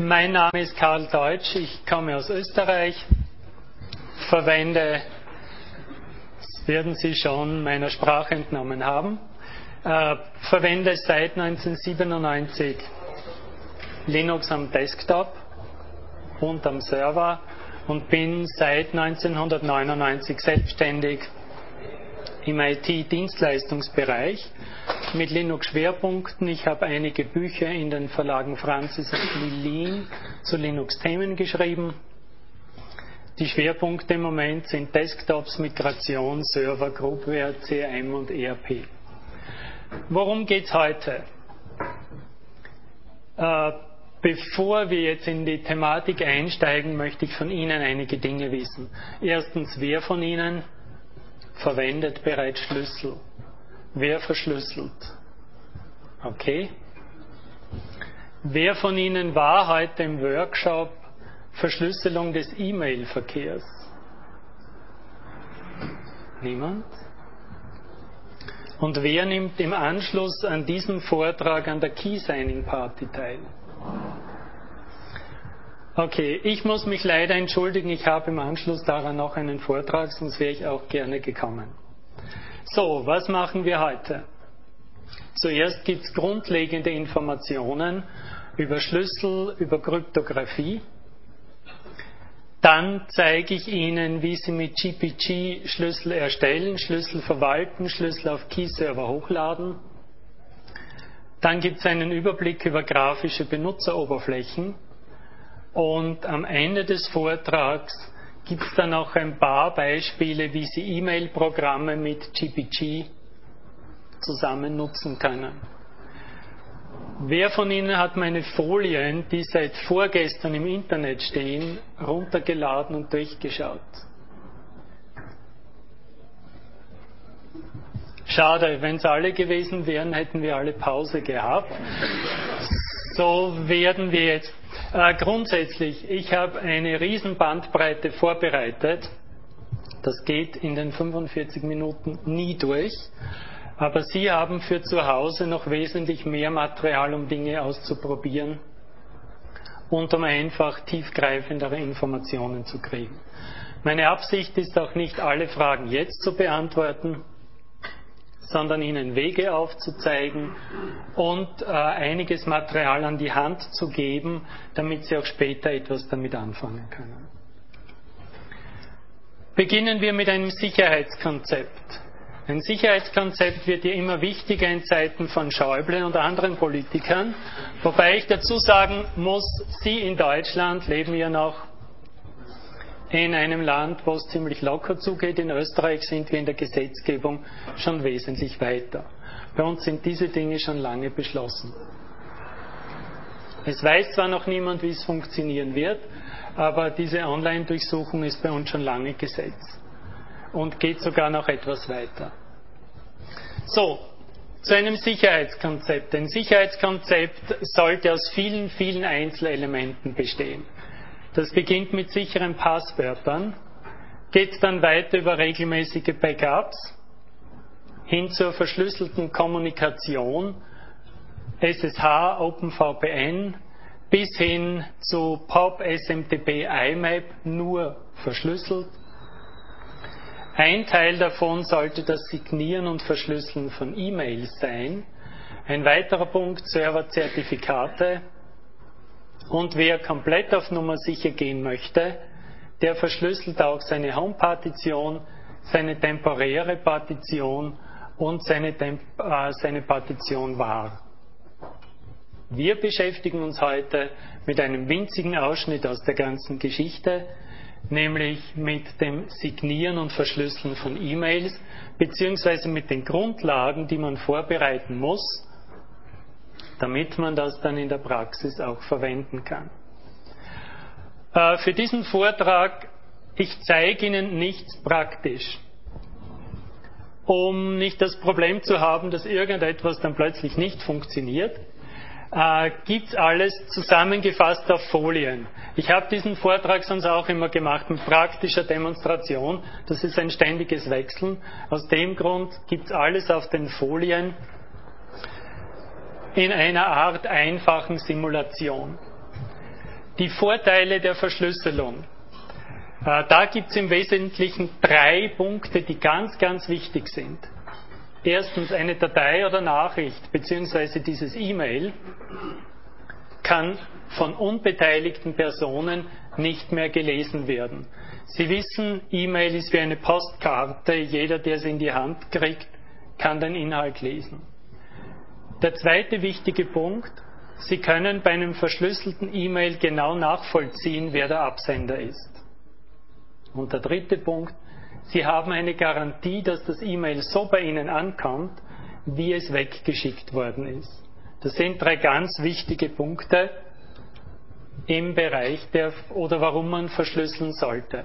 Mein Name ist Karl Deutsch, ich komme aus Österreich, verwende, das werden Sie schon meiner Sprache entnommen haben, verwende seit 1997 Linux am Desktop und am Server und bin seit 1999 selbstständig im IT-Dienstleistungsbereich mit Linux-Schwerpunkten. Ich habe einige Bücher in den Verlagen Francis und Lilien zu Linux-Themen geschrieben. Die Schwerpunkte im Moment sind Desktops, Migration, Server, Groupware, CRM und ERP. Worum geht es heute? Bevor wir jetzt in die Thematik einsteigen, möchte ich von Ihnen einige Dinge wissen. Erstens, wer von Ihnen verwendet bereits Schlüssel? Wer verschlüsselt? Okay. Wer von Ihnen war heute im Workshop Verschlüsselung des E-Mail-Verkehrs? Niemand? Und wer nimmt im Anschluss an diesem Vortrag an der Key-Signing-Party teil? Okay, ich muss mich leider entschuldigen, ich habe im Anschluss daran noch einen Vortrag, sonst wäre ich auch gerne gekommen. So, was machen wir heute? Zuerst gibt es grundlegende Informationen über Schlüssel, über Kryptographie. Dann zeige ich Ihnen, wie Sie mit GPG Schlüssel erstellen, Schlüssel verwalten, Schlüssel auf Key-Server hochladen. Dann gibt es einen Überblick über grafische Benutzeroberflächen. Und am Ende des Vortrags gibt es dann noch ein paar Beispiele, wie Sie E-Mail-Programme mit GPG zusammen nutzen können. Wer von Ihnen hat meine Folien, die seit vorgestern im Internet stehen, runtergeladen und durchgeschaut? Schade, wenn es alle gewesen wären, hätten wir alle Pause gehabt. So werden wir jetzt. Grundsätzlich, ich habe eine riesen Bandbreite vorbereitet. Das geht in den 45 Minuten nie durch. Aber Sie haben für zu Hause noch wesentlich mehr Material, um Dinge auszuprobieren und um einfach tiefgreifendere Informationen zu kriegen. Meine Absicht ist auch nicht, alle Fragen jetzt zu beantworten, sondern Ihnen Wege aufzuzeigen und einiges Material an die Hand zu geben, damit Sie auch später etwas damit anfangen können. Beginnen wir mit einem Sicherheitskonzept. Ein Sicherheitskonzept wird ja immer wichtiger in Zeiten von Schäuble und anderen Politikern, wobei ich dazu sagen muss, Sie in Deutschland leben ja noch in einem Land, wo es ziemlich locker zugeht. In Österreich sind wir in der Gesetzgebung schon wesentlich weiter. Bei uns sind diese Dinge schon lange beschlossen. Es weiß zwar noch niemand, wie es funktionieren wird, aber diese Online-Durchsuchung ist bei uns schon lange Gesetz und geht sogar noch etwas weiter. So, zu einem Sicherheitskonzept. Ein Sicherheitskonzept sollte aus vielen, vielen Einzelelementen bestehen. Das beginnt mit sicheren Passwörtern, geht dann weiter über regelmäßige Backups, hin zur verschlüsselten Kommunikation, SSH, OpenVPN, bis hin zu POP, SMTP, IMAP, nur verschlüsselt. Ein Teil davon sollte das Signieren und Verschlüsseln von E-Mails sein. Ein weiterer Punkt, Serverzertifikate. Und wer komplett auf Nummer sicher gehen möchte, der verschlüsselt auch seine Home-Partition, seine temporäre Partition und seine Partition var. Wir beschäftigen uns heute mit einem winzigen Ausschnitt aus der ganzen Geschichte, nämlich mit dem Signieren und Verschlüsseln von E-Mails, beziehungsweise mit den Grundlagen, die man vorbereiten muss, damit man das dann in der Praxis auch verwenden kann. Für diesen Vortrag, ich zeige Ihnen nichts praktisch, um nicht das Problem zu haben, dass irgendetwas dann plötzlich nicht funktioniert, gibt es alles zusammengefasst auf Folien. Ich habe diesen Vortrag sonst auch immer gemacht mit praktischer Demonstration. Das ist ein ständiges Wechseln. Aus dem Grund gibt es alles auf den Folien in einer Art einfachen Simulation. Die Vorteile der Verschlüsselung. Da gibt es im Wesentlichen 3 Punkte, die ganz, ganz wichtig sind. Erstens, eine Datei oder Nachricht bzw. dieses E-Mail kann von unbeteiligten Personen nicht mehr gelesen werden. Sie wissen, E-Mail ist wie eine Postkarte. Jeder, der sie in die Hand kriegt, kann den Inhalt lesen. Der zweite wichtige Punkt, Sie können bei einem verschlüsselten E-Mail genau nachvollziehen, wer der Absender ist. Und der dritte Punkt, Sie haben eine Garantie, dass das E-Mail so bei Ihnen ankommt, wie es weggeschickt worden ist. Das sind 3 ganz wichtige Punkte im Bereich oder warum man verschlüsseln sollte.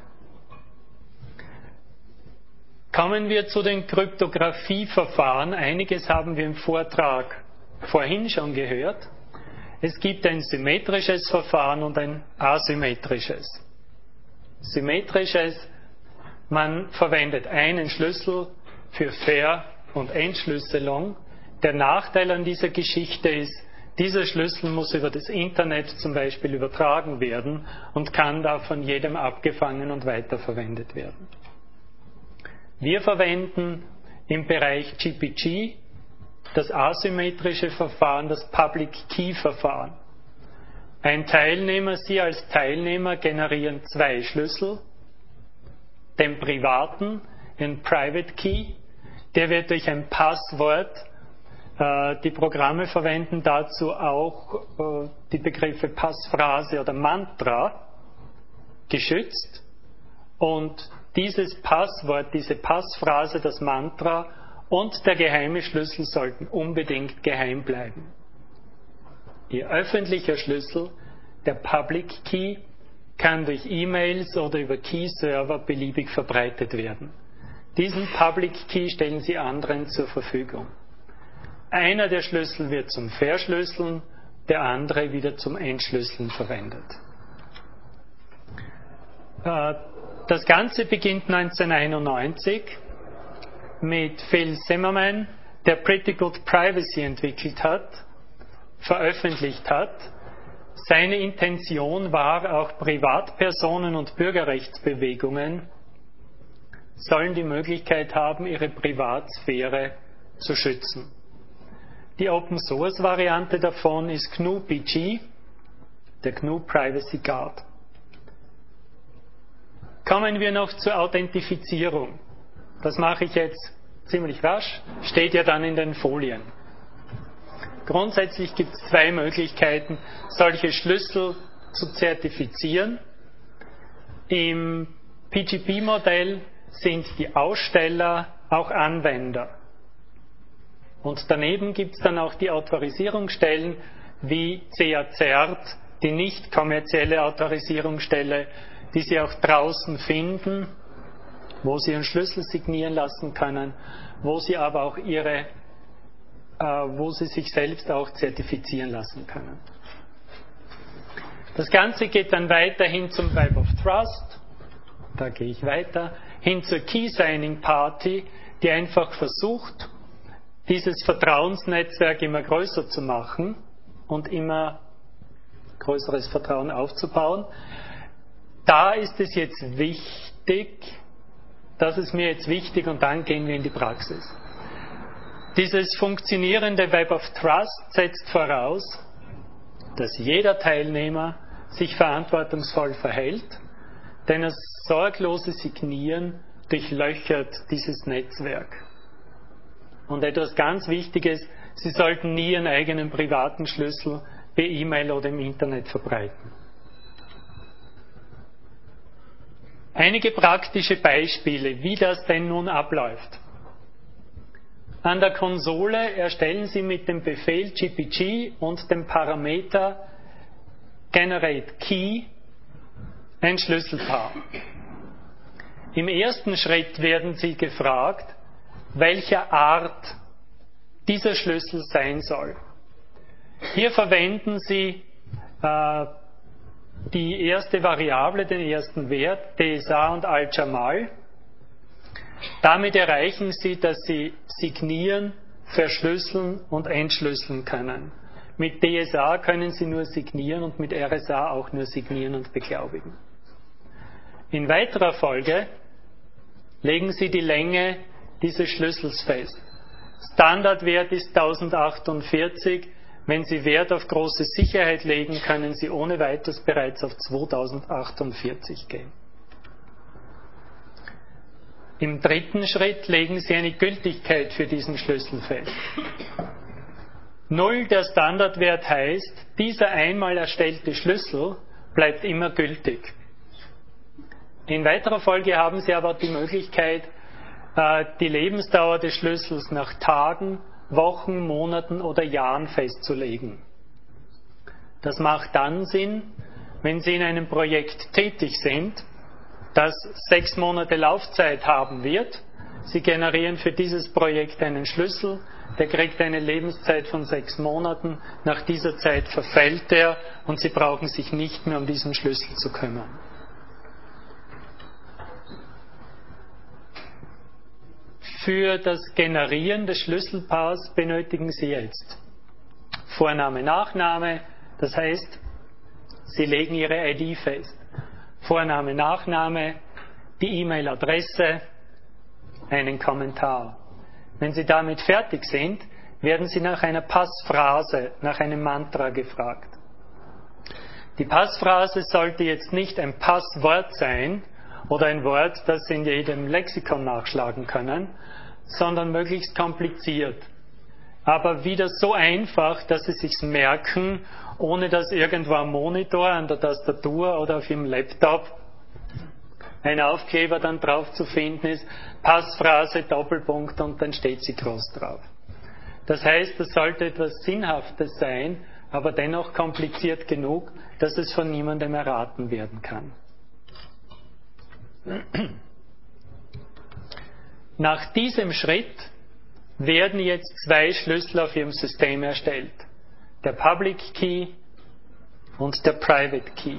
Kommen wir zu den Kryptographieverfahren. Einiges haben wir im Vortrag vorhin schon gehört. Es gibt ein symmetrisches Verfahren und ein asymmetrisches. Symmetrisches, man verwendet einen Schlüssel für Ver- und Entschlüsselung. Der Nachteil an dieser Geschichte ist, dieser Schlüssel muss über das Internet zum Beispiel übertragen werden und kann da von jedem abgefangen und weiterverwendet werden. Wir verwenden im Bereich GPG das asymmetrische Verfahren, das Public Key Verfahren. Ein Teilnehmer, Sie als Teilnehmer generieren 2 Schlüssel, den privaten, den Private Key, der wird durch ein Passwort, die Programme verwenden dazu auch die Begriffe Passphrase oder Mantra, geschützt, und dieses Passwort, diese Passphrase, das Mantra und der geheime Schlüssel sollten unbedingt geheim bleiben. Ihr öffentlicher Schlüssel, der Public Key, kann durch E-Mails oder über Key-Server beliebig verbreitet werden. Diesen Public Key stellen Sie anderen zur Verfügung. Einer der Schlüssel wird zum Verschlüsseln, der andere wieder zum Entschlüsseln verwendet. Das Ganze beginnt 1991 mit Phil Zimmermann, der Pretty Good Privacy entwickelt hat, veröffentlicht hat. Seine Intention war, auch Privatpersonen und Bürgerrechtsbewegungen sollen die Möglichkeit haben, ihre Privatsphäre zu schützen. Die Open-Source-Variante davon ist GNU-PG, der GNU Privacy Guard. Kommen wir noch zur Authentifizierung. Das mache ich jetzt ziemlich rasch, steht ja dann in den Folien. Grundsätzlich gibt es 2 Möglichkeiten, solche Schlüssel zu zertifizieren. Im PGP-Modell sind die Aussteller auch Anwender. Und daneben gibt es dann auch die Autorisierungsstellen wie CA-CERT, die nicht kommerzielle Autorisierungsstelle, die Sie auch draußen finden, wo Sie Ihren Schlüssel signieren lassen können, wo Sie aber auch wo Sie sich selbst auch zertifizieren lassen können. Das Ganze geht dann weiterhin zum Web of Trust, da gehe ich weiter, hin zur Key Signing Party, die einfach versucht, dieses Vertrauensnetzwerk immer größer zu machen und immer größeres Vertrauen aufzubauen. Da ist es jetzt wichtig, das ist mir jetzt wichtig, und dann gehen wir in die Praxis. Dieses funktionierende Web of Trust setzt voraus, dass jeder Teilnehmer sich verantwortungsvoll verhält, denn das sorglose Signieren durchlöchert dieses Netzwerk. Und etwas ganz Wichtiges, Sie sollten nie Ihren eigenen privaten Schlüssel per E-Mail oder im Internet verbreiten. Einige praktische Beispiele, wie das denn nun abläuft. An der Konsole erstellen Sie mit dem Befehl GPG und dem Parameter Generate Key ein Schlüsselpaar. Im ersten Schritt werden Sie gefragt, welcher Art dieser Schlüssel sein soll. Hier verwenden Sie die erste Variable, den ersten Wert, DSA und Al-Jamal. Damit erreichen Sie, dass Sie signieren, verschlüsseln und entschlüsseln können. Mit DSA können Sie nur signieren und mit RSA auch nur signieren und beglaubigen. In weiterer Folge legen Sie die Länge dieses Schlüssels fest. Standardwert ist 1048. Wenn Sie Wert auf große Sicherheit legen, können Sie ohne weiteres bereits auf 2048 gehen. Im dritten Schritt legen Sie eine Gültigkeit für diesen Schlüssel fest. 0 der Standardwert heißt, dieser einmal erstellte Schlüssel bleibt immer gültig. In weiterer Folge haben Sie aber die Möglichkeit, die Lebensdauer des Schlüssels nach Tagen, Wochen, Monaten oder Jahren festzulegen. Das macht dann Sinn, wenn Sie in einem Projekt tätig sind, das 6 Monate Laufzeit haben wird. Sie generieren für dieses Projekt einen Schlüssel, der kriegt eine Lebenszeit von 6 Monaten. Nach dieser Zeit verfällt er und Sie brauchen sich nicht mehr um diesen Schlüssel zu kümmern. Für das Generieren des Schlüsselpaars benötigen Sie jetzt Vorname, Nachname, das heißt, Sie legen Ihre ID fest. Vorname, Nachname, die E-Mail-Adresse, einen Kommentar. Wenn Sie damit fertig sind, werden Sie nach einer Passphrase, nach einem Mantra gefragt. Die Passphrase sollte jetzt nicht ein Passwort sein oder ein Wort, das Sie in jedem Lexikon nachschlagen können, sondern möglichst kompliziert. Aber wieder so einfach, dass Sie sich's merken, ohne dass irgendwo am Monitor, an der Tastatur oder auf Ihrem Laptop ein Aufkleber dann drauf zu finden ist, Passphrase, Doppelpunkt und dann steht sie groß drauf. Das heißt, es sollte etwas Sinnhaftes sein, aber dennoch kompliziert genug, dass es von niemandem erraten werden kann. Nach diesem Schritt werden jetzt 2 Schlüssel auf Ihrem System erstellt. Der Public Key und der Private Key.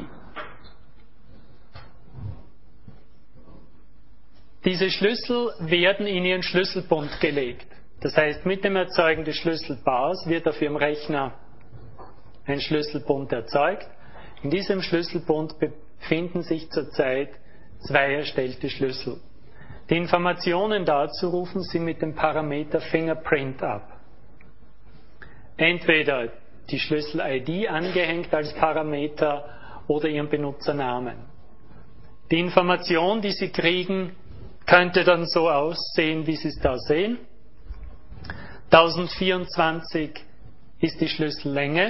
Diese Schlüssel werden in Ihren Schlüsselbund gelegt. Das heißt, mit dem Erzeugen des Schlüsselpaars wird auf Ihrem Rechner ein Schlüsselbund erzeugt. In diesem Schlüsselbund befinden sich zurzeit 2 erstellte Schlüssel. Die Informationen dazu rufen Sie mit dem Parameter Fingerprint ab. Entweder die Schlüssel-ID angehängt als Parameter oder Ihren Benutzernamen. Die Information, die Sie kriegen, könnte dann so aussehen, wie Sie es da sehen. 1024 ist die Schlüssellänge.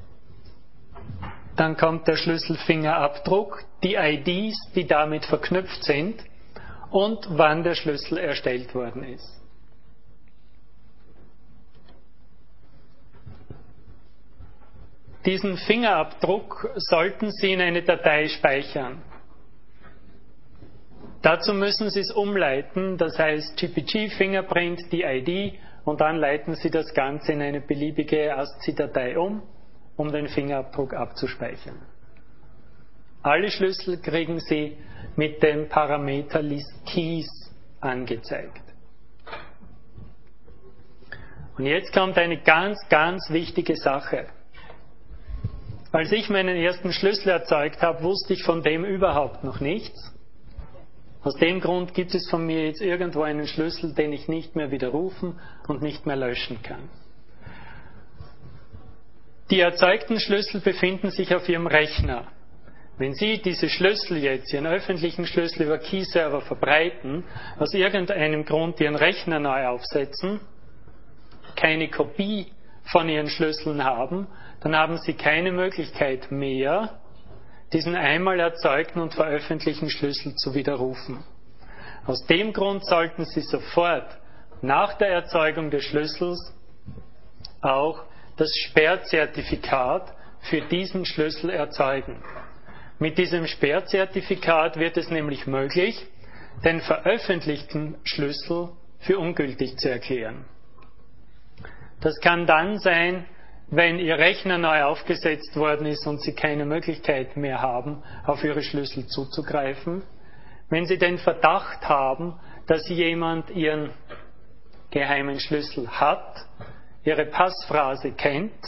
Dann kommt der Schlüsselfingerabdruck, die IDs, die damit verknüpft sind und wann der Schlüssel erstellt worden ist. Diesen Fingerabdruck sollten Sie in eine Datei speichern. Dazu müssen Sie es umleiten, das heißt GPG, Fingerprint, die ID und dann leiten Sie das Ganze in eine beliebige ASCII-Datei um den Fingerabdruck abzuspeichern. Alle Schlüssel kriegen Sie mit dem Parameter ListKeys angezeigt. Und jetzt kommt eine ganz, ganz wichtige Sache. Als ich meinen ersten Schlüssel erzeugt habe, wusste ich von dem überhaupt noch nichts. Aus dem Grund gibt es von mir jetzt irgendwo einen Schlüssel, den ich nicht mehr widerrufen und nicht mehr löschen kann. Die erzeugten Schlüssel befinden sich auf Ihrem Rechner. Wenn Sie diese Schlüssel jetzt, Ihren öffentlichen Schlüssel über Key-Server verbreiten, aus irgendeinem Grund Ihren Rechner neu aufsetzen, keine Kopie von Ihren Schlüsseln haben, dann haben Sie keine Möglichkeit mehr, diesen einmal erzeugten und veröffentlichten Schlüssel zu widerrufen. Aus dem Grund sollten Sie sofort nach der Erzeugung des Schlüssels auch das Sperrzertifikat für diesen Schlüssel erzeugen. Mit diesem Sperrzertifikat wird es nämlich möglich, den veröffentlichten Schlüssel für ungültig zu erklären. Das kann dann sein, wenn Ihr Rechner neu aufgesetzt worden ist und Sie keine Möglichkeit mehr haben, auf Ihre Schlüssel zuzugreifen. Wenn Sie den Verdacht haben, dass jemand Ihren geheimen Schlüssel hat, Ihre Passphrase kennt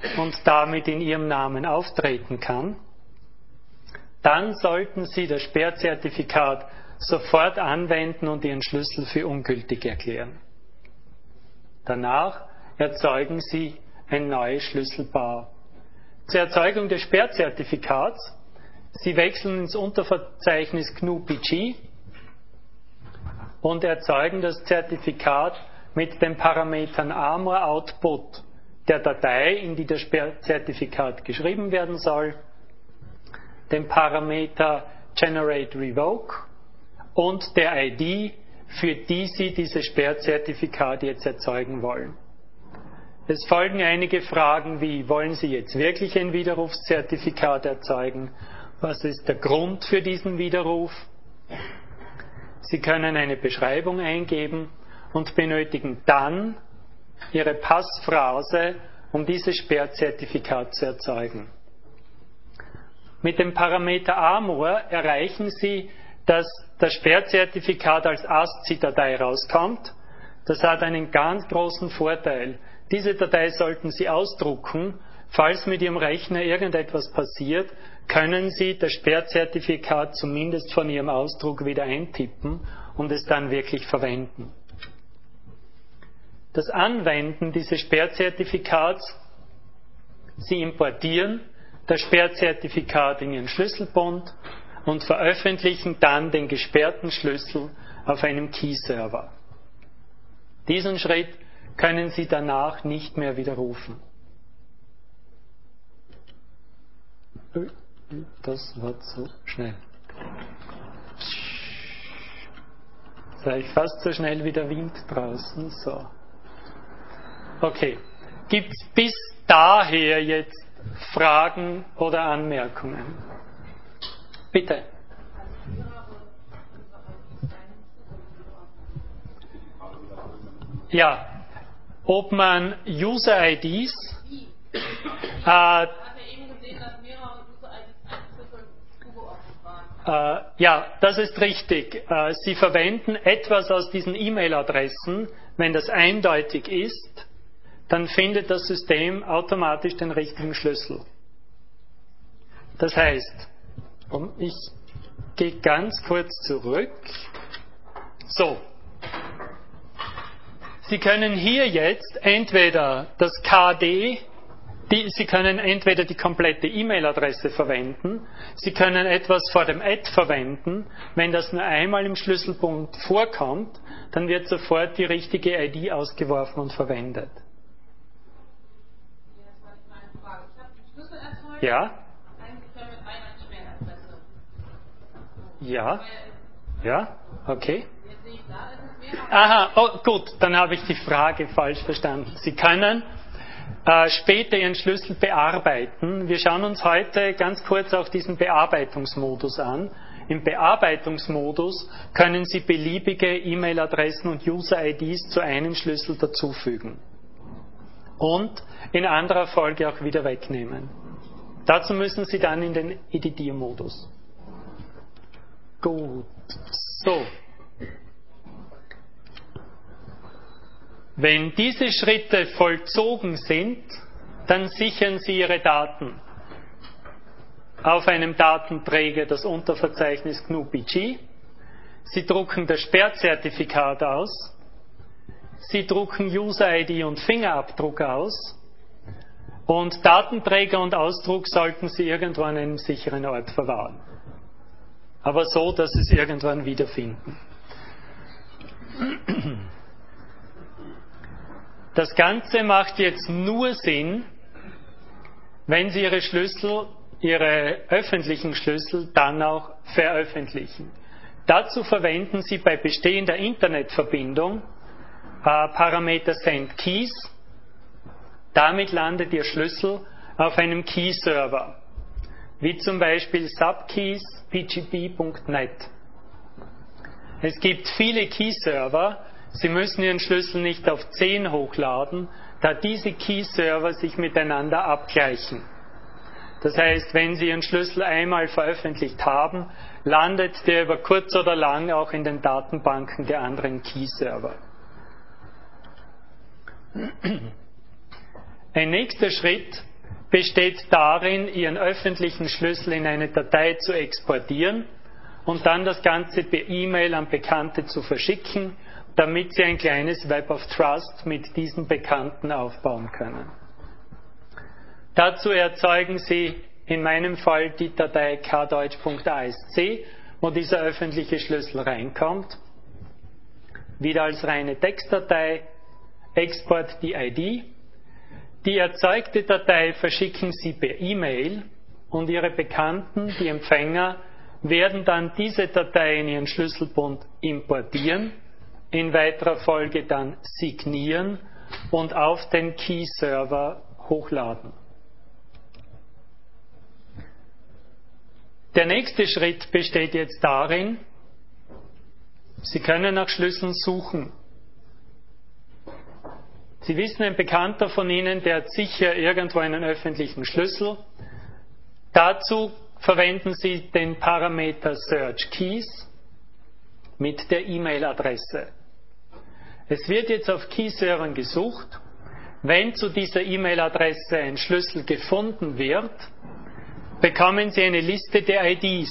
und damit in Ihrem Namen auftreten kann, dann sollten Sie das Sperrzertifikat sofort anwenden und Ihren Schlüssel für ungültig erklären. Danach erzeugen Sie ein neues Schlüsselpaar. Zur Erzeugung des Sperrzertifikats, Sie wechseln ins Unterverzeichnis GNU-PG und erzeugen das Zertifikat mit den Parametern ARMOR-Output der Datei, in die das Sperrzertifikat geschrieben werden soll, den Parameter GenerateRevoke und der ID, für die Sie dieses Sperrzertifikat jetzt erzeugen wollen. Es folgen einige Fragen wie: Wollen Sie jetzt wirklich ein Widerrufszertifikat erzeugen? Was ist der Grund für diesen Widerruf? Sie können eine Beschreibung eingeben und benötigen dann Ihre Passphrase, um dieses Sperrzertifikat zu erzeugen. Mit dem Parameter ARMOR erreichen Sie, dass das Sperrzertifikat als ASCII-Datei rauskommt. Das hat einen ganz großen Vorteil. Diese Datei sollten Sie ausdrucken. Falls mit Ihrem Rechner irgendetwas passiert, können Sie das Sperrzertifikat zumindest von Ihrem Ausdruck wieder eintippen und es dann wirklich verwenden. Das Anwenden dieses Sperrzertifikats: Sie importieren das Sperrzertifikat in Ihren Schlüsselbund und veröffentlichen dann den gesperrten Schlüssel auf einem Key-Server. Diesen Schritt können Sie danach nicht mehr widerrufen. Das war zu schnell. Sei ich fast so schnell wie der Wind draußen. So. Okay. Gibt es bis daher jetzt Fragen oder Anmerkungen? Bitte. Ja, ob man User-IDs ja, das ist richtig. Sie verwenden etwas aus diesen E-Mail-Adressen. Wenn das eindeutig ist, dann findet das System automatisch den richtigen Schlüssel. Das heißt, ich gehe ganz kurz zurück. So. Sie können hier jetzt entweder das KD, Sie können entweder die komplette E-Mail-Adresse verwenden, Sie können etwas vor dem Add verwenden. Wenn das nur einmal im Schlüsselpunkt vorkommt, dann wird sofort die richtige ID ausgeworfen und verwendet. Ja? Ja? Ja? Okay. Aha, oh, gut, dann habe ich die Frage falsch verstanden. Sie können später Ihren Schlüssel bearbeiten. Wir schauen uns heute ganz kurz auch diesen Bearbeitungsmodus an. Im Bearbeitungsmodus können Sie beliebige E-Mail-Adressen und User-IDs zu einem Schlüssel dazufügen und in anderer Folge auch wieder wegnehmen. Dazu müssen Sie dann in den Editiermodus. Gut, so. Wenn diese Schritte vollzogen sind, dann sichern Sie Ihre Daten auf einem Datenträger, das Unterverzeichnis GNU-PG. Sie drucken das Sperrzertifikat aus. Sie drucken User-ID und Fingerabdruck aus. Und Datenträger und Ausdruck sollten Sie irgendwo an einem sicheren Ort verwahren. Aber so, dass Sie es irgendwann wiederfinden. Das Ganze macht jetzt nur Sinn, wenn Sie Ihre Schlüssel, Ihre öffentlichen Schlüssel, dann auch veröffentlichen. Dazu verwenden Sie bei bestehender Internetverbindung Parameter SendKeys. Damit landet Ihr Schlüssel auf einem Key-Server, wie zum Beispiel subkeys.pgp.net. Es gibt viele Key-Server. Sie müssen Ihren Schlüssel nicht auf 10 hochladen, da diese Key-Server sich miteinander abgleichen. Das heißt, wenn Sie Ihren Schlüssel einmal veröffentlicht haben, landet der über kurz oder lang auch in den Datenbanken der anderen Key-Server. Ein nächster Schritt besteht darin, Ihren öffentlichen Schlüssel in eine Datei zu exportieren und dann das Ganze per E-Mail an Bekannte zu verschicken, damit Sie ein kleines Web of Trust mit diesen Bekannten aufbauen können. Dazu erzeugen Sie in meinem Fall die Datei kdeutsch.asc, wo dieser öffentliche Schlüssel reinkommt. Wieder als reine Textdatei, Export die ID. Die erzeugte Datei verschicken Sie per E-Mail und Ihre Bekannten, die Empfänger, werden dann diese Datei in Ihren Schlüsselbund importieren, in weiterer Folge dann signieren und auf den Key-Server hochladen. Der nächste Schritt besteht jetzt darin, Sie können nach Schlüsseln suchen. Sie wissen, ein Bekannter von Ihnen, der hat sicher irgendwo einen öffentlichen Schlüssel. Dazu verwenden Sie den Parameter Search Keys mit der E-Mail-Adresse. Es wird jetzt auf Key-Servern gesucht. Wenn zu dieser E-Mail-Adresse ein Schlüssel gefunden wird, bekommen Sie eine Liste der IDs.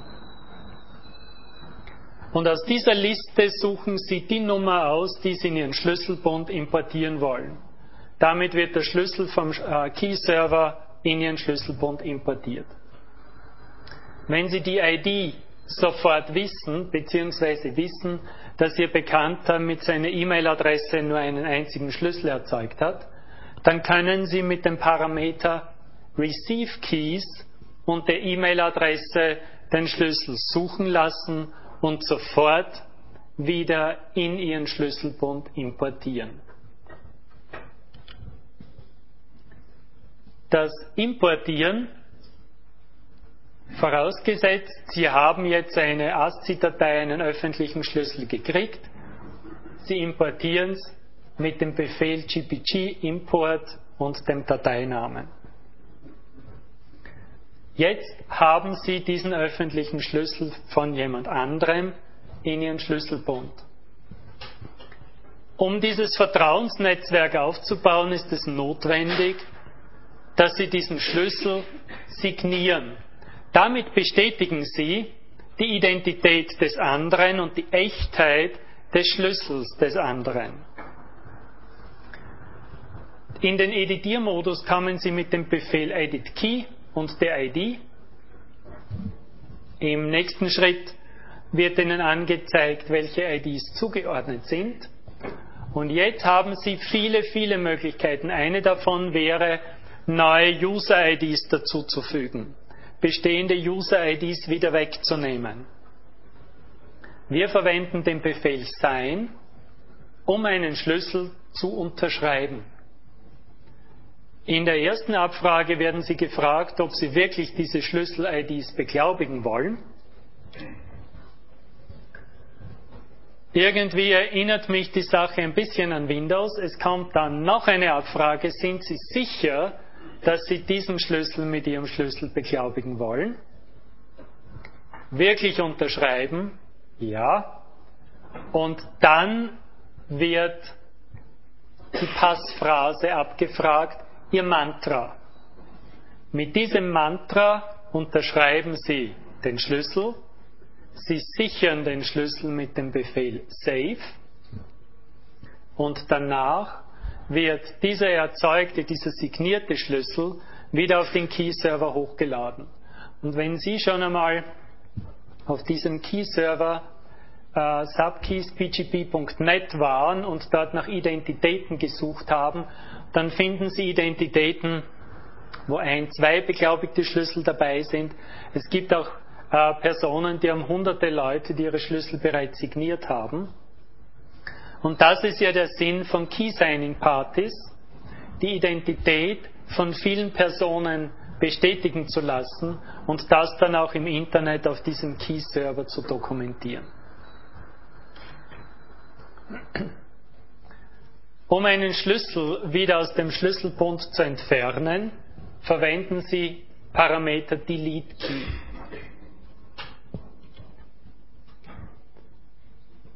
Und aus dieser Liste suchen Sie die Nummer aus, die Sie in Ihren Schlüsselbund importieren wollen. Damit wird der Schlüssel vom Key-Server in Ihren Schlüsselbund importiert. Wenn Sie die ID sofort wissen, beziehungsweise wissen, dass Ihr Bekannter mit seiner E-Mail-Adresse nur einen einzigen Schlüssel erzeugt hat, dann können Sie mit dem Parameter Receive Keys und der E-Mail-Adresse den Schlüssel suchen lassen und sofort wieder in Ihren Schlüsselbund importieren. Das Importieren, vorausgesetzt, Sie haben jetzt eine ASCII-Datei, einen öffentlichen Schlüssel gekriegt, Sie importieren es mit dem Befehl gpg import und dem Dateinamen. Jetzt haben Sie diesen öffentlichen Schlüssel von jemand anderem in Ihren Schlüsselbund. Um dieses Vertrauensnetzwerk aufzubauen, ist es notwendig, dass Sie diesen Schlüssel signieren. Damit bestätigen Sie die Identität des anderen und die Echtheit des Schlüssels des anderen. In den Editiermodus kommen Sie mit dem Befehl Edit Key und der ID. Im nächsten Schritt wird Ihnen angezeigt, welche IDs zugeordnet sind. Und jetzt haben Sie viele, viele Möglichkeiten. Eine davon wäre, neue User-IDs dazuzufügen, bestehende User-IDs wieder wegzunehmen. Wir verwenden den Befehl Sign, um einen Schlüssel zu unterschreiben. In der ersten Abfrage werden Sie gefragt, ob Sie wirklich diese Schlüssel-IDs beglaubigen wollen. Irgendwie erinnert mich die Sache ein bisschen an Windows. Es kommt dann noch eine Abfrage, sind Sie sicher, dass Sie diesen Schlüssel mit Ihrem Schlüssel beglaubigen wollen? Wirklich unterschreiben? Ja. Und dann wird die Passphrase abgefragt, Ihr Mantra. Mit diesem Mantra unterschreiben Sie den Schlüssel. Sie sichern den Schlüssel mit dem Befehl Save. Und danach wird dieser erzeugte, dieser signierte Schlüssel wieder auf den Key-Server hochgeladen. Und wenn Sie schon einmal auf diesem Key-Server subkeyspgp.net waren und dort nach Identitäten gesucht haben, dann finden Sie Identitäten, wo 1, 2 beglaubigte Schlüssel dabei sind. Es gibt auch Personen, die haben hunderte Leute, die ihre Schlüssel bereits signiert haben. Und das ist ja der Sinn von Key-Signing-Partys, die Identität von vielen Personen bestätigen zu lassen und das dann auch im Internet auf diesem Key-Server zu dokumentieren. Um einen Schlüssel wieder aus dem Schlüsselbund zu entfernen, verwenden Sie Parameter Delete Key.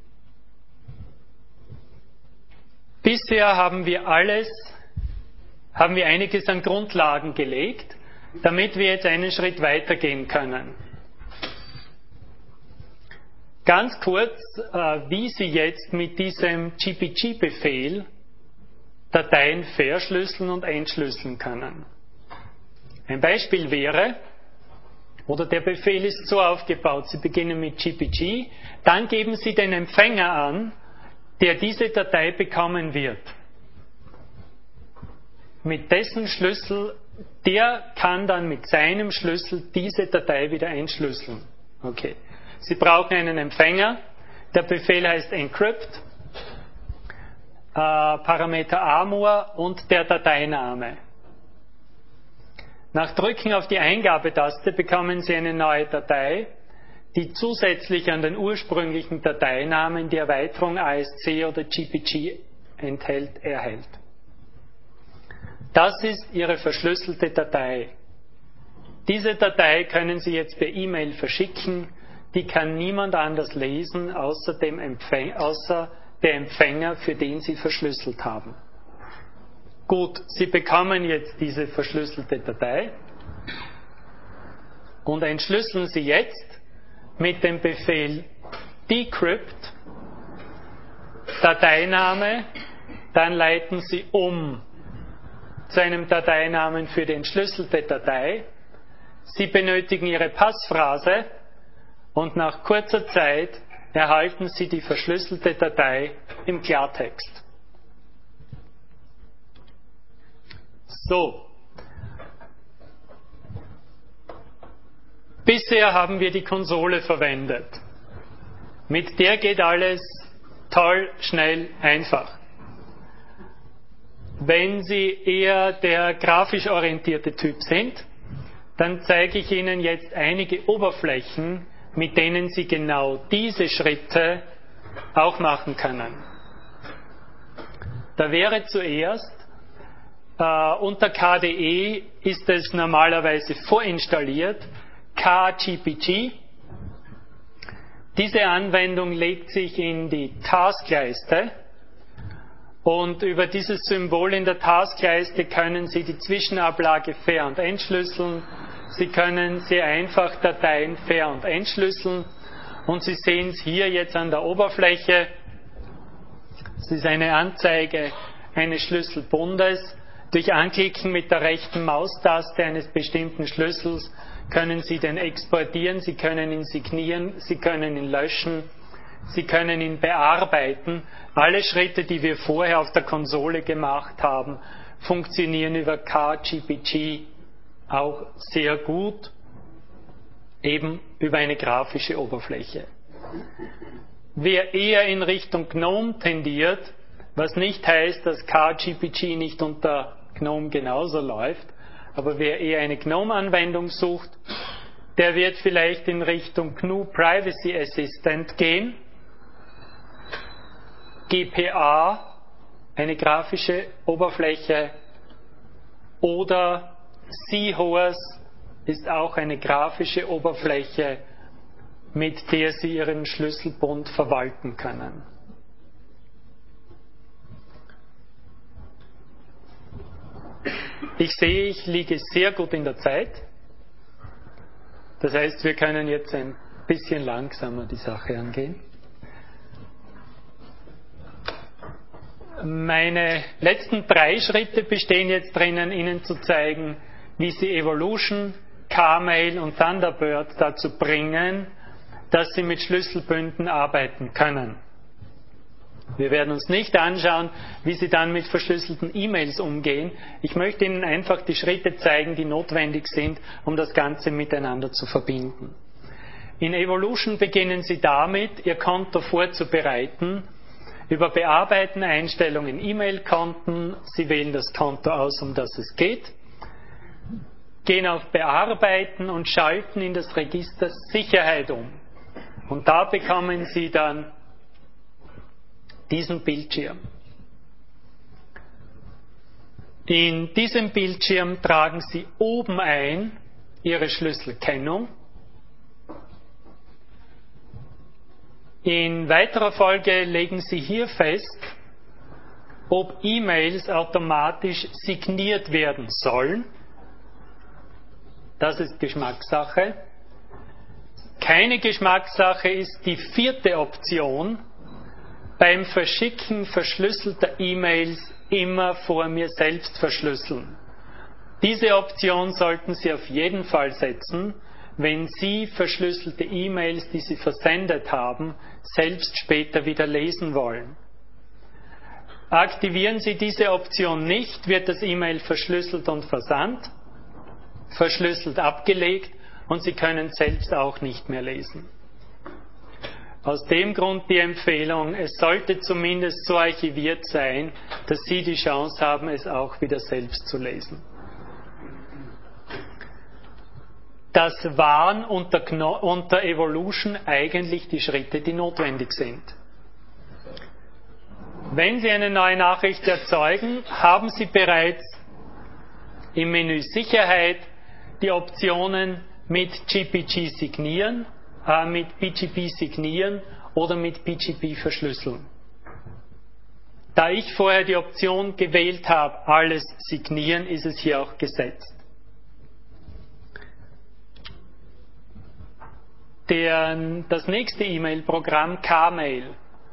Bisher haben wir alles haben wir einiges an Grundlagen gelegt, damit wir jetzt einen Schritt weitergehen können. Ganz kurz, wie Sie jetzt mit diesem GPG-Befehl Dateien verschlüsseln und entschlüsseln können. Ein Beispiel wäre, oder der Befehl ist so aufgebaut, Sie beginnen mit GPG, dann geben Sie den Empfänger an, der diese Datei bekommen wird. Mit dessen Schlüssel, der kann dann mit seinem Schlüssel diese Datei wieder entschlüsseln. Okay. Sie brauchen einen Empfänger, der Befehl heißt encrypt, Parameter AMOR und der Dateiname. Nach Drücken auf die Eingabetaste bekommen Sie eine neue Datei, die zusätzlich an den ursprünglichen Dateinamen die Erweiterung ASC oder GPG erhält. Das ist Ihre verschlüsselte Datei. Diese Datei können Sie jetzt per E-Mail verschicken, die kann niemand anders lesen, außer der Empfänger, für den Sie verschlüsselt haben. Gut, Sie bekommen jetzt diese verschlüsselte Datei und entschlüsseln sie jetzt mit dem Befehl decrypt, Dateiname, dann leiten Sie um zu einem Dateinamen für die entschlüsselte Datei. Sie benötigen Ihre Passphrase und nach kurzer Zeit erhalten Sie die verschlüsselte Datei im Klartext. So. Bisher haben wir die Konsole verwendet. Mit der geht alles toll, schnell, einfach. Wenn Sie eher der grafisch orientierte Typ sind, dann zeige ich Ihnen jetzt einige Oberflächen, mit denen Sie genau diese Schritte auch machen können. Da wäre zuerst, unter KDE ist es normalerweise vorinstalliert, KGPG. Diese Anwendung legt sich in die Taskleiste und über dieses Symbol in der Taskleiste können Sie die Zwischenablage ver- und entschlüsseln. Sie können sehr einfach Dateien ver- und entschlüsseln und Sie sehen es hier jetzt an der Oberfläche. Es ist eine Anzeige eines Schlüsselbundes. Durch Anklicken mit der rechten Maustaste eines bestimmten Schlüssels können Sie den exportieren, Sie können ihn signieren, Sie können ihn löschen, Sie können ihn bearbeiten. Alle Schritte, die wir vorher auf der Konsole gemacht haben, funktionieren über KGPG auch sehr gut, eben über eine grafische Oberfläche. Wer eher in Richtung GNOME tendiert, was nicht heißt, dass KGPG nicht unter GNOME genauso läuft, aber wer eher eine GNOME-Anwendung sucht, der wird vielleicht in Richtung GNU Privacy Assistant gehen. GPA, eine grafische Oberfläche, oder Seahorse ist auch eine grafische Oberfläche, mit der Sie Ihren Schlüsselbund verwalten können. Ich sehe, ich liege sehr gut in der Zeit. Das heißt, wir können jetzt ein bisschen langsamer die Sache angehen. Meine letzten 3 Schritte bestehen jetzt drinnen, Ihnen zu zeigen, wie Sie Evolution, Kmail und Thunderbird dazu bringen, dass Sie mit Schlüsselbünden arbeiten können. Wir werden uns nicht anschauen, wie Sie dann mit verschlüsselten E-Mails umgehen. Ich möchte Ihnen einfach die Schritte zeigen, die notwendig sind, um das Ganze miteinander zu verbinden. In Evolution beginnen Sie damit, Ihr Konto vorzubereiten. Über Bearbeiten, Einstellungen, E-Mail-Konten. Sie wählen das Konto aus, um das es geht. Gehen auf Bearbeiten und schalten in das Register Sicherheit um. Und da bekommen Sie dann diesen Bildschirm. In diesem Bildschirm tragen Sie oben ein Ihre Schlüsselkennung. In weiterer Folge legen Sie hier fest, ob E-Mails automatisch signiert werden sollen. Das ist Geschmackssache. Keine Geschmackssache ist die 4. Option, beim Verschicken verschlüsselter E-Mails immer vor mir selbst verschlüsseln. Diese Option sollten Sie auf jeden Fall setzen, wenn Sie verschlüsselte E-Mails, die Sie versendet haben, selbst später wieder lesen wollen. Aktivieren Sie diese Option nicht, wird das E-Mail verschlüsselt und versandt, verschlüsselt abgelegt und Sie können selbst auch nicht mehr lesen. Aus dem Grund die Empfehlung, es sollte zumindest so archiviert sein, dass Sie die Chance haben, es auch wieder selbst zu lesen. Das waren unter Evolution eigentlich die Schritte, die notwendig sind. Wenn Sie eine neue Nachricht erzeugen, haben Sie bereits im Menü Sicherheit die Optionen mit GPG signieren, mit PGP signieren oder mit PGP verschlüsseln. Da ich vorher die Option gewählt habe, alles signieren, ist es hier auch gesetzt. Das nächste E-Mail-Programm Kmail.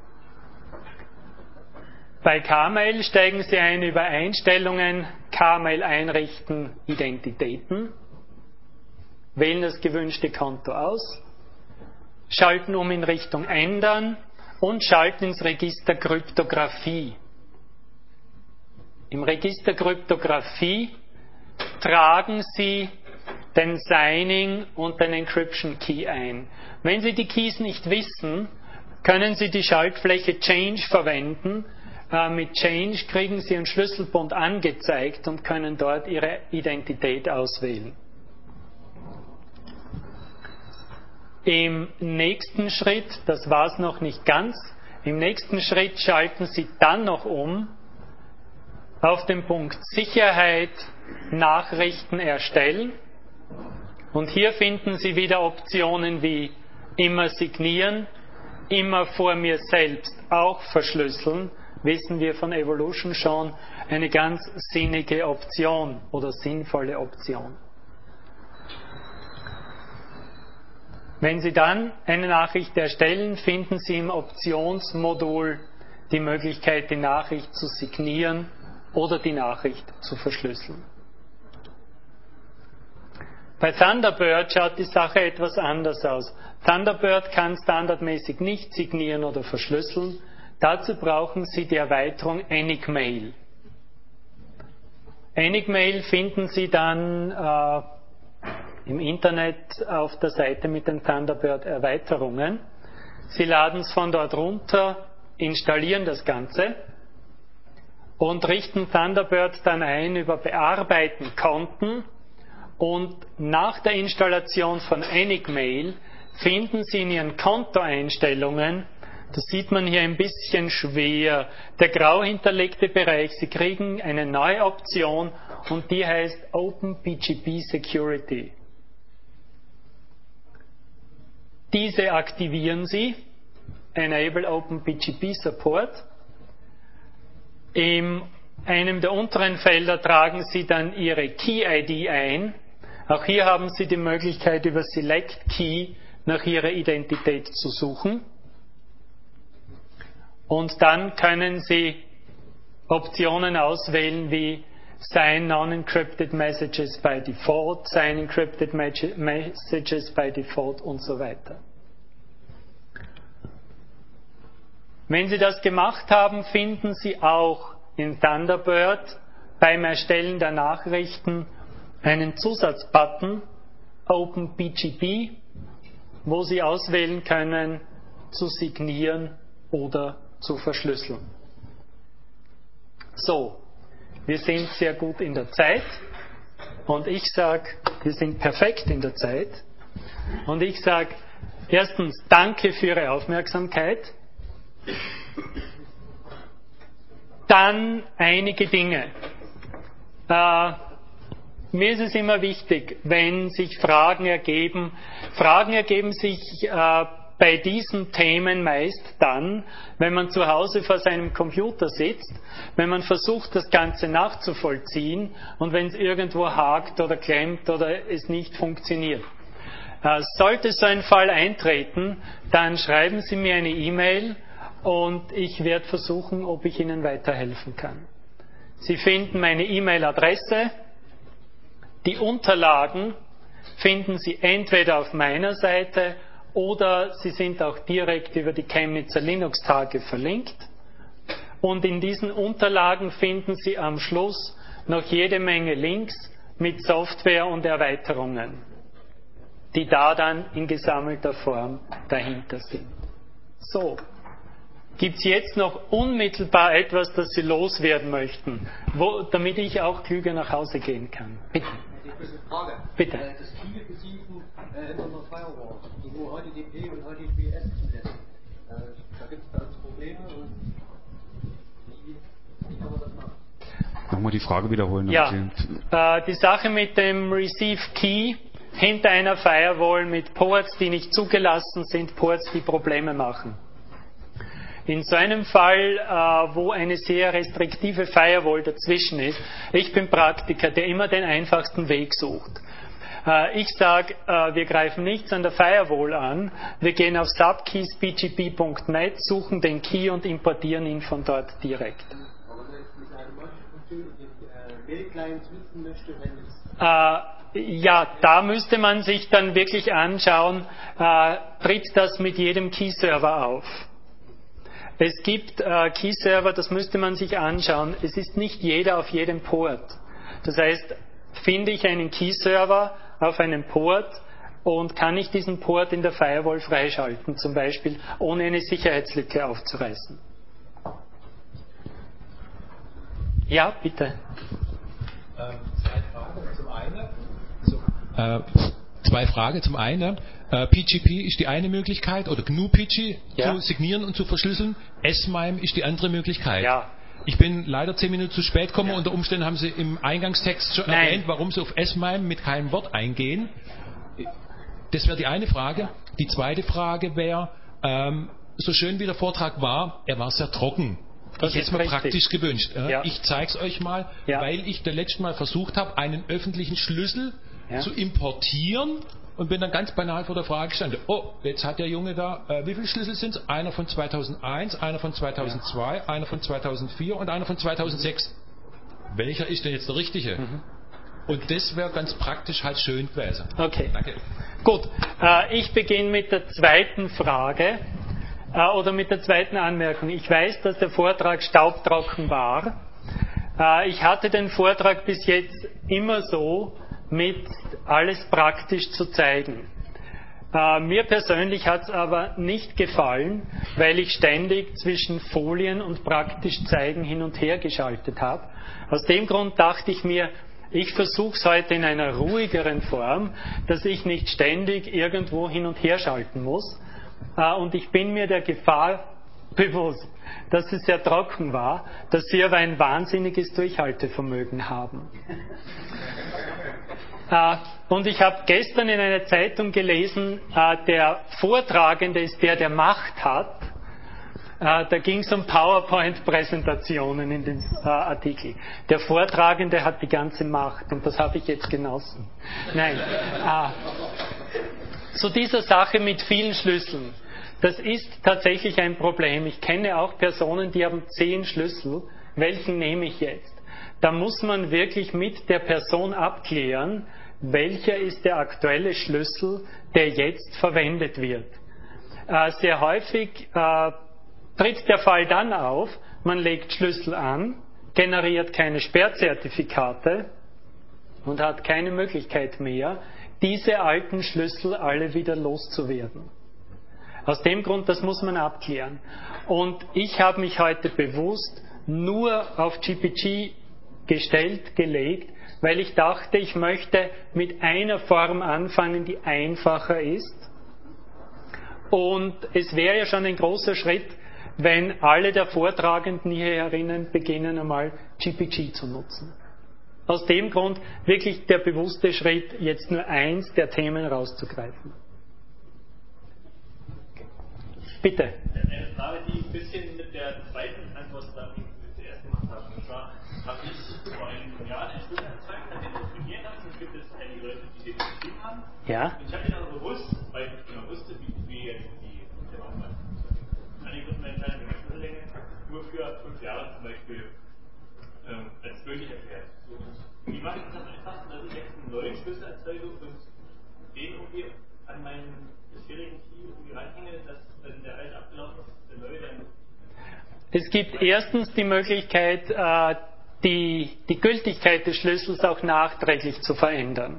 Bei Kmail steigen Sie ein über Einstellungen, Kmail einrichten, Identitäten, wählen das gewünschte Konto aus, schalten um in Richtung Ändern und schalten ins Register Kryptographie. Im Register Kryptographie tragen Sie den Signing und den Encryption Key ein. Wenn Sie die Keys nicht wissen, können Sie die Schaltfläche Change verwenden. Mit Change kriegen Sie einen Schlüsselbund angezeigt und können dort Ihre Identität auswählen. Im nächsten Schritt, das war es noch nicht ganz, im nächsten Schritt schalten Sie dann noch um auf den Punkt Sicherheit, Nachrichten erstellen. Und hier finden Sie wieder Optionen wie immer signieren, immer vor mir selbst auch verschlüsseln, wissen wir von Evolution schon, eine ganz sinnige Option oder sinnvolle Option. Wenn Sie dann eine Nachricht erstellen, finden Sie im Optionsmodul die Möglichkeit, die Nachricht zu signieren oder die Nachricht zu verschlüsseln. Bei Thunderbird schaut die Sache etwas anders aus. Thunderbird kann standardmäßig nicht signieren oder verschlüsseln. Dazu brauchen Sie die Erweiterung Enigmail. Enigmail finden Sie dann im Internet auf der Seite mit den Thunderbird-Erweiterungen. Sie laden es von dort runter, installieren das Ganze und richten Thunderbird dann ein über Bearbeiten Konten. Und nach der Installation von Enigmail finden Sie in Ihren Kontoeinstellungen, das sieht man hier ein bisschen schwer, der grau hinterlegte Bereich, Sie kriegen eine neue Option und die heißt OpenPGP Security. Diese aktivieren Sie, Enable OpenPGP Support. In einem der unteren Felder tragen Sie dann Ihre Key-ID ein. Auch hier haben Sie die Möglichkeit, über Select Key nach Ihrer Identität zu suchen. Und dann können Sie Optionen auswählen wie Sign Non-Encrypted Messages by Default, Sign Encrypted Messages by Default und so weiter. Wenn Sie das gemacht haben, finden Sie auch in Thunderbird beim Erstellen der Nachrichten einen Zusatzbutton OpenPGP, wo Sie auswählen können, zu signieren oder zu verschlüsseln. So, wir sind sehr gut in der Zeit und ich sage, wir sind perfekt in der Zeit und ich sage erstens danke für Ihre Aufmerksamkeit. Dann einige Dinge. Mir ist es immer wichtig, wenn sich Fragen ergeben sich bei diesen Themen meist dann, wenn man zu Hause vor seinem Computer sitzt, wenn man versucht, das Ganze nachzuvollziehen und wenn es irgendwo hakt oder klemmt oder es nicht funktioniert. Sollte so ein Fall eintreten, dann schreiben Sie mir eine E-Mail und ich werde versuchen, ob ich Ihnen weiterhelfen kann. Sie finden meine E-Mail-Adresse. Die Unterlagen finden Sie entweder auf meiner Seite oder sie sind auch direkt über die Chemnitzer Linux-Tage verlinkt. Und in diesen Unterlagen finden Sie am Schluss noch jede Menge Links mit Software und Erweiterungen, die da dann in gesammelter Form dahinter sind. So, gibt es jetzt noch unmittelbar etwas, das Sie loswerden möchten, damit ich auch klüger nach Hause gehen kann? Bitte. Frage. Bitte. Das viele besiegen hinter einer Firewall, die nur HTTP und HTTPS zulässt. Da gibt es bei uns Probleme und wie kann man das machen? Nochmal die Frage wiederholen. Ja, die Sache mit dem Receive Key hinter einer Firewall mit Ports, die nicht zugelassen sind, Ports, die Probleme machen. In so einem Fall, wo eine sehr restriktive Firewall dazwischen ist, ich bin Praktiker, der immer den einfachsten Weg sucht. Ich sage, wir greifen nichts an der Firewall an, wir gehen auf subkeys.bgp.net, suchen den Key und importieren ihn von dort direkt. Aber wenn ich diese Funktion den Mail-Client nutzen möchte, wenn es ja, da müsste man sich dann wirklich anschauen, tritt das mit jedem Key-Server auf. Es gibt Key-Server, das müsste man sich anschauen. Es ist nicht jeder auf jedem Port. Das heißt, finde ich einen Key-Server auf einem Port und kann ich diesen Port in der Firewall freischalten, zum Beispiel, ohne eine Sicherheitslücke aufzureißen. Ja, bitte. Zwei Fragen. Zum einen, PGP ist die eine Möglichkeit, oder GNU-PG zu signieren und zu verschlüsseln. S-MIME ist die andere Möglichkeit. Ja. Ich bin leider 10 Minuten zu spät gekommen. Unter Umständen haben Sie im Eingangstext schon erwähnt, warum Sie auf S-MIME mit keinem Wort eingehen. Das wäre die eine Frage. Die zweite Frage wäre, so schön wie der Vortrag war, er war sehr trocken. Ich hätte es mir praktisch gewünscht. Ja. Ich zeige es euch mal, weil ich das letzte Mal versucht habe, einen öffentlichen Schlüssel zu importieren und bin dann ganz banal vor der Frage gestanden, jetzt hat der Junge da, wie viele Schlüssel sind es? Einer von 2001, einer von 2002, einer von 2004 und einer von 2006. Welcher ist denn jetzt der richtige? Und das wäre ganz praktisch halt schön gewesen. Okay. Danke. Gut, ich beginne mit der zweiten Frage oder mit der zweiten Anmerkung. Ich weiß, dass der Vortrag staubtrocken war. Ich hatte den Vortrag bis jetzt immer so, mit alles praktisch zu zeigen. Mir persönlich hat es aber nicht gefallen, weil ich ständig zwischen Folien und praktisch zeigen hin und her geschaltet habe. Aus dem Grund dachte ich mir, ich versuche es heute in einer ruhigeren Form, dass ich nicht ständig irgendwo hin und her schalten muss. Und ich bin mir der Gefahr bewusst, dass es sehr trocken war, dass Sie aber ein wahnsinniges Durchhaltevermögen haben. Und ich habe gestern in einer Zeitung gelesen, der Vortragende ist der Macht hat. Da ging es um PowerPoint-Präsentationen in dem Artikel. Der Vortragende hat die ganze Macht und das habe ich jetzt genossen. Nein. Zu dieser Sache mit vielen Schlüsseln. Das ist tatsächlich ein Problem. Ich kenne auch Personen, die haben 10 Schlüssel. Welchen nehme ich jetzt? Da muss man wirklich mit der Person abklären, welcher ist der aktuelle Schlüssel, der jetzt verwendet wird. Sehr häufig tritt der Fall dann auf, man legt Schlüssel an, generiert keine Sperrzertifikate und hat keine Möglichkeit mehr, diese alten Schlüssel alle wieder loszuwerden. Aus dem Grund, das muss man abklären. Und ich habe mich heute bewusst nur auf GPG gelegt, weil ich dachte, ich möchte mit einer Form anfangen, die einfacher ist. Und es wäre ja schon ein großer Schritt, wenn alle der Vortragenden hierherinnen beginnen, einmal GPG zu nutzen. Aus dem Grund wirklich der bewusste Schritt, jetzt nur eins der Themen rauszugreifen. Bitte. Eine Frage, die ein bisschen mit der zweiten Antwort zuerst gemacht habe. Und zwar habe ich vor einem Jahr einen Schlüssel erzeugt, habe den definiert lassen. Es gibt jetzt einige Leute, die den geschrieben haben. Ja. Und ich habe den aber bewusst, weil ich genau wusste, wie jetzt der Aufwand Entscheidung der Schlüssellänge nur für 5 Jahre zum Beispiel als gültig erklärt. So, wie mache ich das am einfachsten, dass ich jetzt einen neuen Schlüssel erzeuge und den irgendwie an meinen bisherigen Key irgendwie ranhänge, dass wenn der alte abgelaufen ist, der neue dann. Es gibt erstens die Möglichkeit, die Gültigkeit des Schlüssels auch nachträglich zu verändern.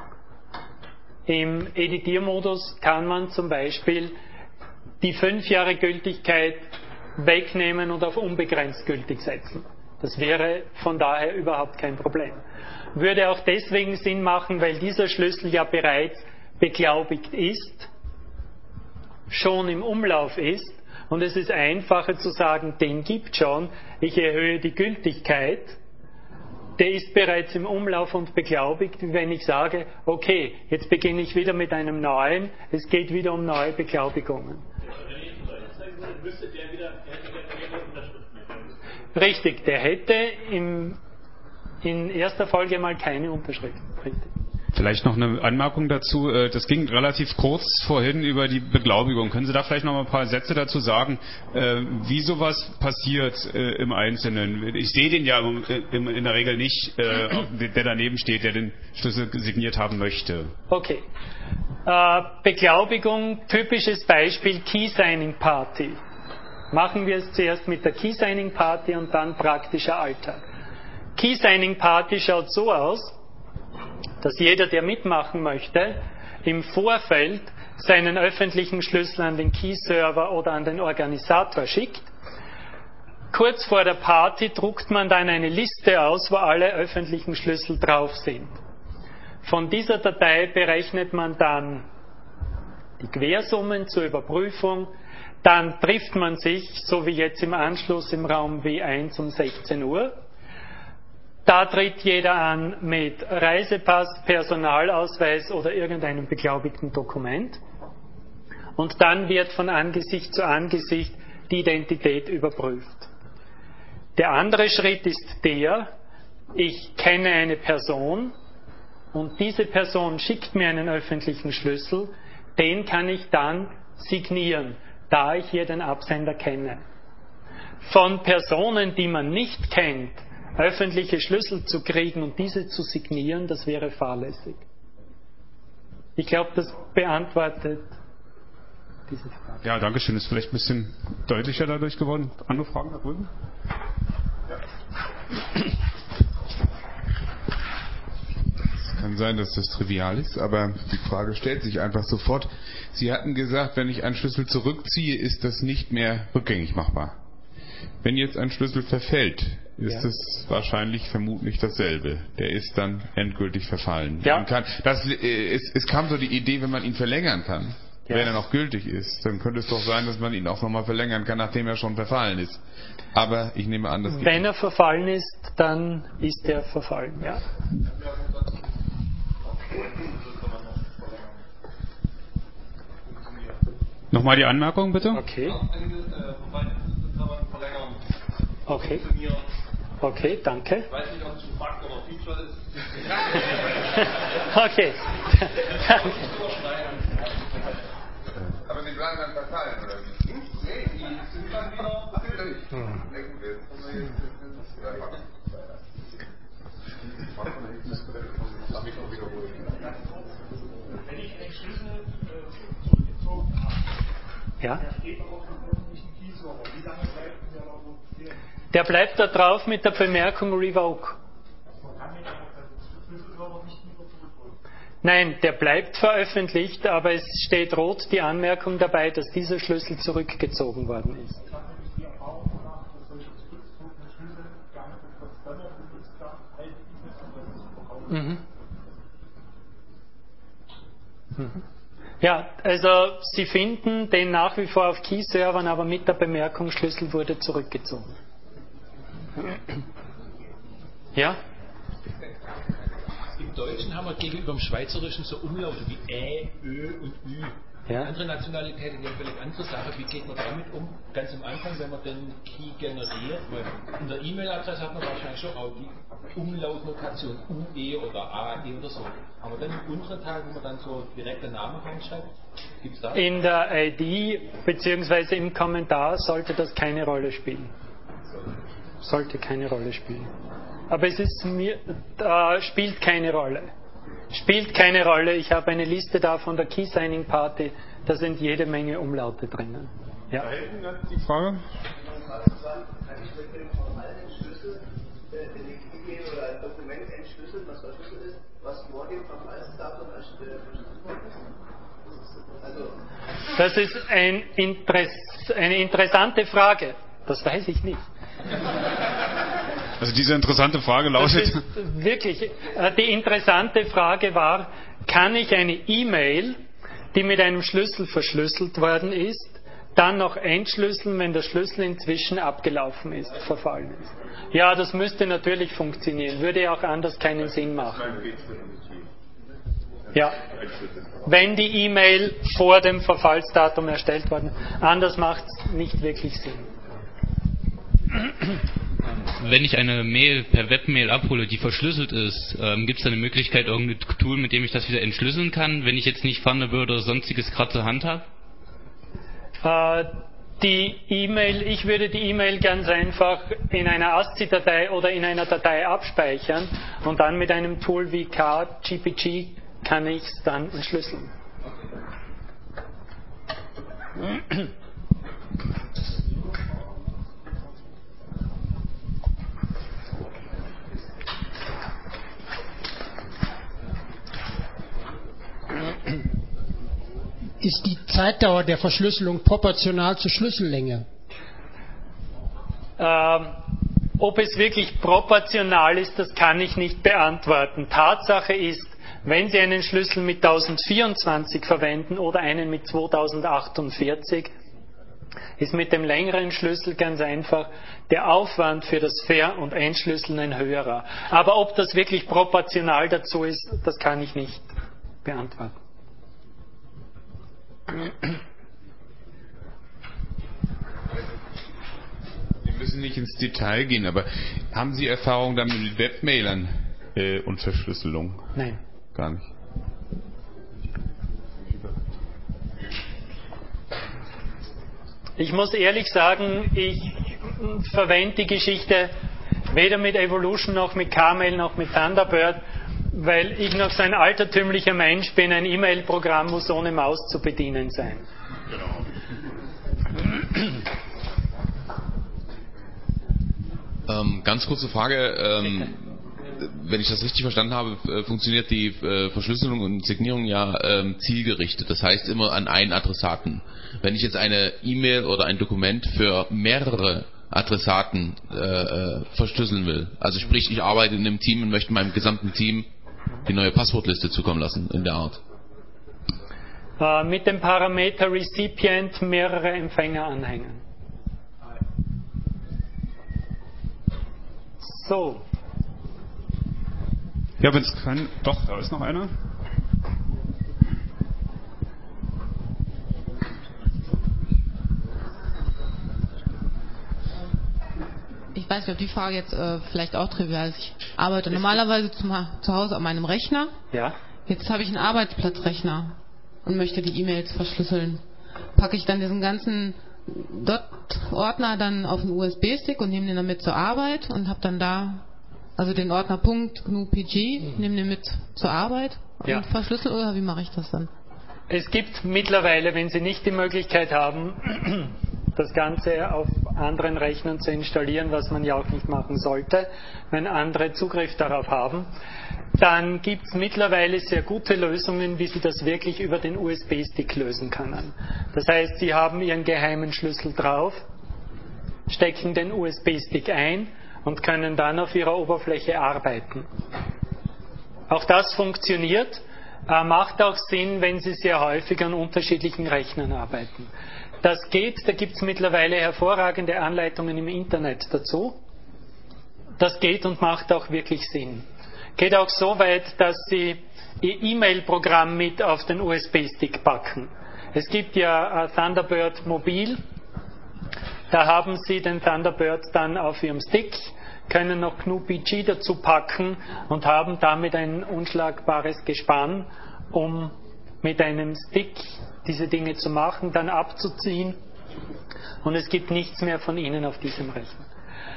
Im Editiermodus kann man zum Beispiel die 5 Jahre Gültigkeit wegnehmen und auf unbegrenzt gültig setzen. Das wäre von daher überhaupt kein Problem. Würde auch deswegen Sinn machen, weil dieser Schlüssel ja bereits beglaubigt ist, schon im Umlauf ist, und es ist einfacher zu sagen, den gibt schon, ich erhöhe die Gültigkeit, der ist bereits im Umlauf und beglaubigt, wie wenn ich sage, okay, jetzt beginne ich wieder mit einem neuen, es geht wieder um neue Beglaubigungen. Richtig, der hätte in erster Folge mal keine Unterschrift. Richtig. Vielleicht noch eine Anmerkung dazu. Das ging relativ kurz vorhin über die Beglaubigung. Können Sie da vielleicht noch mal ein paar Sätze dazu sagen, wie sowas passiert im Einzelnen? Ich sehe den ja in der Regel nicht, der daneben steht, der den Schlüssel signiert haben möchte. Okay. Beglaubigung, typisches Beispiel, Key Signing Party. Machen wir es zuerst mit der Key Signing Party und dann praktischer Alltag. Key Signing Party schaut so aus, dass jeder, der mitmachen möchte, im Vorfeld seinen öffentlichen Schlüssel an den Key-Server oder an den Organisator schickt. Kurz vor der Party druckt man dann eine Liste aus, wo alle öffentlichen Schlüssel drauf sind. Von dieser Datei berechnet man dann die Quersummen zur Überprüfung. Dann trifft man sich, so wie jetzt im Anschluss im Raum W1 um 16 Uhr. Da tritt jeder an mit Reisepass, Personalausweis oder irgendeinem beglaubigten Dokument. Und dann wird von Angesicht zu Angesicht die Identität überprüft. Der andere Schritt ist der, ich kenne eine Person und diese Person schickt mir einen öffentlichen Schlüssel, den kann ich dann signieren, da ich hier den Absender kenne. Von Personen, die man nicht kennt, öffentliche Schlüssel zu kriegen und diese zu signieren, das wäre fahrlässig. Ich glaube, das beantwortet diese Frage. Ja, danke schön. Ist vielleicht ein bisschen deutlicher dadurch geworden. Andere Fragen da drüben? Ja. Es kann sein, dass das trivial ist, aber die Frage stellt sich einfach sofort. Sie hatten gesagt, wenn ich einen Schlüssel zurückziehe, ist das nicht mehr rückgängig machbar. Wenn jetzt ein Schlüssel verfällt, ist es wahrscheinlich vermutlich dasselbe. Der ist dann endgültig verfallen. Ja. Es kam so die Idee, wenn man ihn verlängern kann, wenn er noch gültig ist, dann könnte es doch sein, dass man ihn auch nochmal verlängern kann, nachdem er schon verfallen ist. Aber ich nehme an, dass wenn er verfallen ist, dann ist er verfallen, ja. Nochmal die Anmerkung, bitte. Okay. Okay. Okay, danke. Ich weiß nicht, ob es ein Bug oder Feature ist. Okay. aber sie bleiben dann verfallen, oder wie? Nee, die sind dann wieder gültig. Na gut, jetzt kommen wir jetzt Wenn ich einen Schlüssel zurückgezogen habe, der steht aber auf dem öffentlichen Key-Server. Wie lange bleibt der da so stehen? Der bleibt da drauf mit der Bemerkung Revoke. Nein, der bleibt veröffentlicht, aber es steht rot die Anmerkung dabei, dass dieser Schlüssel zurückgezogen worden ist. Mhm. Mhm. Ja, also Sie finden den nach wie vor auf Key-Servern, aber mit der Bemerkung Schlüssel wurde zurückgezogen. Ja? Im Deutschen haben wir gegenüber dem Schweizerischen so Umlaute wie Ä, Ö und Ü. Ja. Andere Nationalitäten, die haben völlig andere Sache. Wie geht man damit um? Ganz am Anfang, wenn man den Key generiert, weil in der E-Mail-Adresse hat man wahrscheinlich schon auch die Umlautnotation UE oder AE oder so. Aber dann im unteren Teil, wo man dann so direkt den Namen reinschreibt, gibt es da? In der ID bzw. im Kommentar sollte das keine Rolle spielen. Sollte keine Rolle spielen. Aber es ist spielt keine Rolle. Spielt keine Rolle. Ich habe eine Liste da von der Key Signing Party. Da sind jede Menge Umlaute drinnen. Ja. Da hinten hat die Frage. Kann ich mit dem formalen Schlüssel in die E-Mail oder ein Dokument entschlüsseln, was verschlüsselt ist, was vor dem Verfallsdatum verschlüsselt worden ist? Also Das ist eine interessante Frage. Das weiß ich nicht. Also diese interessante Frage lautet... Das ist wirklich, die interessante Frage war, kann ich eine E-Mail, die mit einem Schlüssel verschlüsselt worden ist, dann noch entschlüsseln, wenn der Schlüssel inzwischen abgelaufen ist, verfallen ist? Ja, das müsste natürlich funktionieren, würde ja auch anders keinen Sinn machen. Ja, wenn die E-Mail vor dem Verfallsdatum erstellt worden ist, anders macht es nicht wirklich Sinn. Wenn ich eine Mail per Webmail abhole, die verschlüsselt ist, gibt es da eine Möglichkeit, irgendein Tool, mit dem ich das wieder entschlüsseln kann, wenn ich jetzt nicht Thunderbird oder sonstiges gerade zur Hand habe? Ich würde die E-Mail ganz einfach in einer ASCII-Datei oder in einer Datei abspeichern und dann mit einem Tool wie GPG kann ich es dann entschlüsseln. Ist die Zeitdauer der Verschlüsselung proportional zur Schlüssellänge? Ob es wirklich proportional ist, das kann ich nicht beantworten. Tatsache ist, wenn Sie einen Schlüssel mit 1024 verwenden oder einen mit 2048, ist mit dem längeren Schlüssel ganz einfach der Aufwand für das Ver- und Entschlüsseln ein höherer. Aber ob das wirklich proportional dazu ist, das kann ich nicht beantworten. Sie müssen nicht ins Detail gehen, aber haben Sie Erfahrung damit mit Webmailern und Verschlüsselung? Nein. Gar nicht. Ich muss ehrlich sagen, ich verwende die Geschichte weder mit Evolution noch mit Kmail noch mit Thunderbird, weil ich noch so ein altertümlicher Mensch bin. Ein E-Mail-Programm muss ohne Maus zu bedienen sein. Ganz kurze Frage. Wenn ich das richtig verstanden habe, funktioniert die Verschlüsselung und Signierung ja zielgerichtet. Das heißt immer an einen Adressaten. Wenn ich jetzt eine E-Mail oder ein Dokument für mehrere Adressaten verschlüsseln will, also sprich, ich arbeite in einem Team und möchte meinem gesamten Team die neue Passwortliste zukommen lassen, in der Art. Mit dem Parameter Recipient mehrere Empfänger anhängen. So. Ja, wenn es kann. Doch, da ist noch einer. Ich weiß nicht, ob die Frage jetzt vielleicht auch trivial ist. Ich arbeite normalerweise zu Hause an meinem Rechner. Ja. Jetzt habe ich einen Arbeitsplatzrechner und möchte die E-Mails verschlüsseln. Packe ich dann diesen ganzen Ordner dann auf einen USB-Stick und nehme den dann mit zur Arbeit und habe dann da also den Ordner .gnu.pg, nehme den mit zur Arbeit und verschlüssel, oder wie mache ich das dann? Es gibt mittlerweile, wenn Sie nicht die Möglichkeit haben, das Ganze auf anderen Rechnern zu installieren, was man ja auch nicht machen sollte, wenn andere Zugriff darauf haben, dann gibt es mittlerweile sehr gute Lösungen, wie Sie das wirklich über den USB-Stick lösen können. Das heißt, Sie haben Ihren geheimen Schlüssel drauf, stecken den USB-Stick ein und können dann auf Ihrer Oberfläche arbeiten. Auch das funktioniert, macht auch Sinn, wenn Sie sehr häufig an unterschiedlichen Rechnern arbeiten. Das geht, da gibt es mittlerweile hervorragende Anleitungen im Internet dazu. Das geht und macht auch wirklich Sinn. Geht auch so weit, dass Sie Ihr E-Mail-Programm mit auf den USB-Stick packen. Es gibt ja Thunderbird Mobil. Da haben Sie den Thunderbird dann auf Ihrem Stick, können noch GNU-PG dazu packen und haben damit ein unschlagbares Gespann, um mit einem Stick diese Dinge zu machen, dann abzuziehen, und es gibt nichts mehr von Ihnen auf diesem Rechner.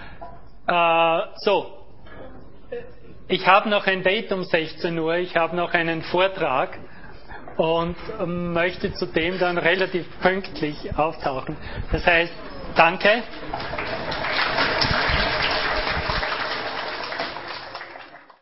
Ich habe noch ein Date um 16 Uhr, ich habe noch einen Vortrag und möchte zudem dann relativ pünktlich auftauchen. Das heißt, danke.